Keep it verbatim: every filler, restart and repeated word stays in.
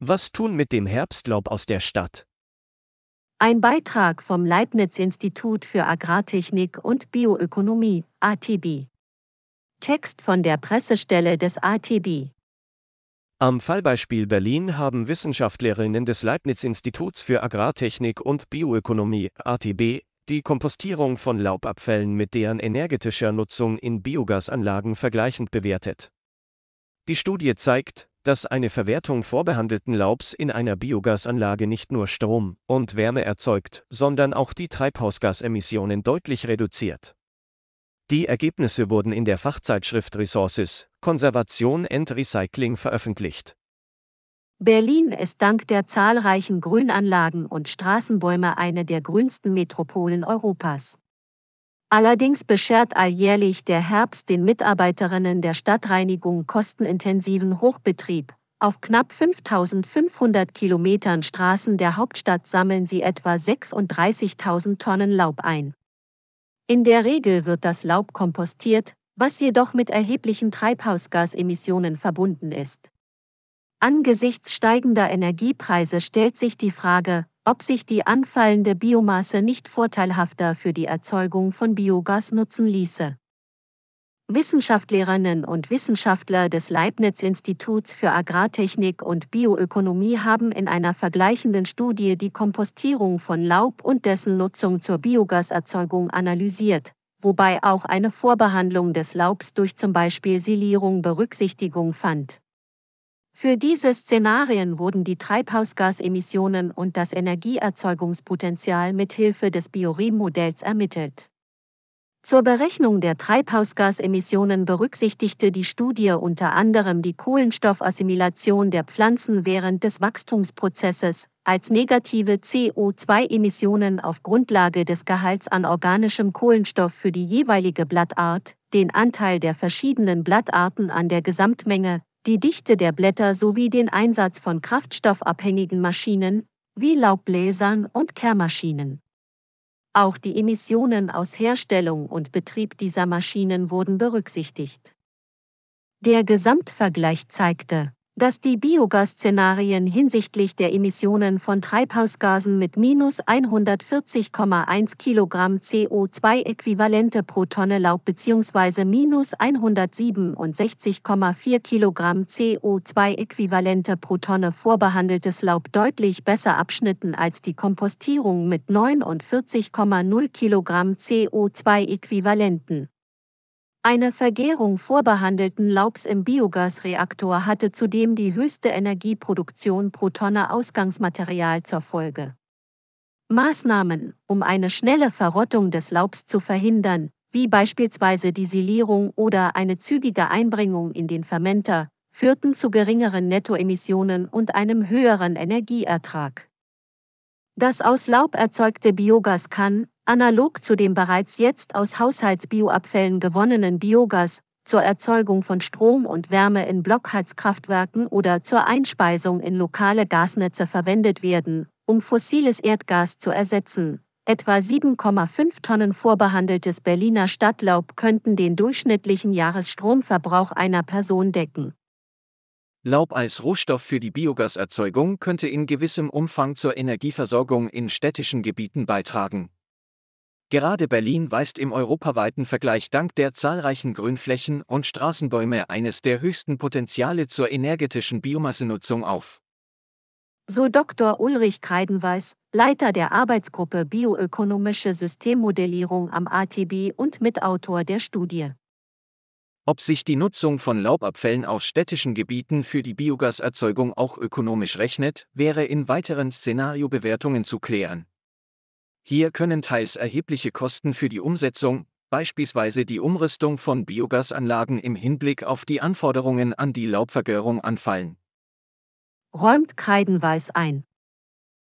Was tun mit dem Herbstlaub aus der Stadt? Ein Beitrag vom Leibniz-Institut für Agrartechnik und Bioökonomie, A T B. Text von der Pressestelle des A T B. Am Fallbeispiel Berlin haben Wissenschaftlerinnen des Leibniz-Instituts für Agrartechnik und Bioökonomie, A T B, die Kompostierung von Laubabfällen mit deren energetischer Nutzung in Biogasanlagen vergleichend bewertet. Die Studie zeigt, dass eine Verwertung vorbehandelten Laubs in einer Biogasanlage nicht nur Strom und Wärme erzeugt, sondern auch die Treibhausgasemissionen deutlich reduziert. Die Ergebnisse wurden in der Fachzeitschrift Resources, Konservation and Recycling veröffentlicht. Berlin ist dank der zahlreichen Grünanlagen und Straßenbäume eine der grünsten Metropolen Europas. Allerdings beschert alljährlich der Herbst den Mitarbeiterinnen der Stadtreinigung kostenintensiven Hochbetrieb. Auf knapp fünftausendfünfhundert Kilometern Straßen der Hauptstadt sammeln sie etwa sechsunddreißigtausend Tonnen Laub ein. In der Regel wird das Laub kompostiert, was jedoch mit erheblichen Treibhausgasemissionen verbunden ist. Angesichts steigender Energiepreise stellt sich die Frage, ob sich die anfallende Biomasse nicht vorteilhafter für die Erzeugung von Biogas nutzen ließe. Wissenschaftlerinnen und Wissenschaftler des Leibniz-Instituts für Agrartechnik und Bioökonomie haben in einer vergleichenden Studie die Kompostierung von Laub und dessen Nutzung zur Biogaserzeugung analysiert, wobei auch eine Vorbehandlung des Laubs durch zum Beispiel Silierung Berücksichtigung fand. Für diese Szenarien wurden die Treibhausgasemissionen und das Energieerzeugungspotenzial mithilfe des Biorem-Modells ermittelt. Zur Berechnung der Treibhausgasemissionen berücksichtigte die Studie unter anderem die Kohlenstoffassimilation der Pflanzen während des Wachstumsprozesses, als negative C O zwei Emissionen auf Grundlage des Gehalts an organischem Kohlenstoff für die jeweilige Blattart, den Anteil der verschiedenen Blattarten an der Gesamtmenge, die Dichte der Blätter sowie den Einsatz von kraftstoffabhängigen Maschinen, wie Laubbläsern und Kehrmaschinen. Auch die Emissionen aus Herstellung und Betrieb dieser Maschinen wurden berücksichtigt. Der Gesamtvergleich zeigte, dass die Biogas-Szenarien hinsichtlich der Emissionen von Treibhausgasen mit minus hundertvierzig Komma eins Kilogramm C O zwei Äquivalente pro Tonne Laub bzw. minus hundertsiebenundsechzig Komma vier Kilogramm C O zwei Äquivalente pro Tonne vorbehandeltes Laub deutlich besser abschnitten als die Kompostierung mit neunundvierzig Komma null Kilogramm C O zwei Äquivalenten. Eine Vergärung vorbehandelten Laubs im Biogasreaktor hatte zudem die höchste Energieproduktion pro Tonne Ausgangsmaterial zur Folge. Maßnahmen, um eine schnelle Verrottung des Laubs zu verhindern, wie beispielsweise die Silierung oder eine zügige Einbringung in den Fermenter, führten zu geringeren Nettoemissionen und einem höheren Energieertrag. Das aus Laub erzeugte Biogas kann, analog zu dem bereits jetzt aus Haushaltsbioabfällen gewonnenen Biogas, zur Erzeugung von Strom und Wärme in Blockheizkraftwerken oder zur Einspeisung in lokale Gasnetze verwendet werden, um fossiles Erdgas zu ersetzen. Etwa sieben Komma fünf Tonnen vorbehandeltes Berliner Stadtlaub könnten den durchschnittlichen Jahresstromverbrauch einer Person decken. Laub als Rohstoff für die Biogaserzeugung könnte in gewissem Umfang zur Energieversorgung in städtischen Gebieten beitragen. Gerade Berlin weist im europaweiten Vergleich dank der zahlreichen Grünflächen und Straßenbäume eines der höchsten Potenziale zur energetischen Biomassenutzung auf. So Doktor Ulrich Kreidenweis, Leiter der Arbeitsgruppe Bioökonomische Systemmodellierung am A T B und Mitautor der Studie. Ob sich die Nutzung von Laubabfällen aus städtischen Gebieten für die Biogaserzeugung auch ökonomisch rechnet, wäre in weiteren Szenariobewertungen zu klären. Hier können teils erhebliche Kosten für die Umsetzung, beispielsweise die Umrüstung von Biogasanlagen im Hinblick auf die Anforderungen an die Laubvergärung anfallen. Räumt Kreidenweis ein.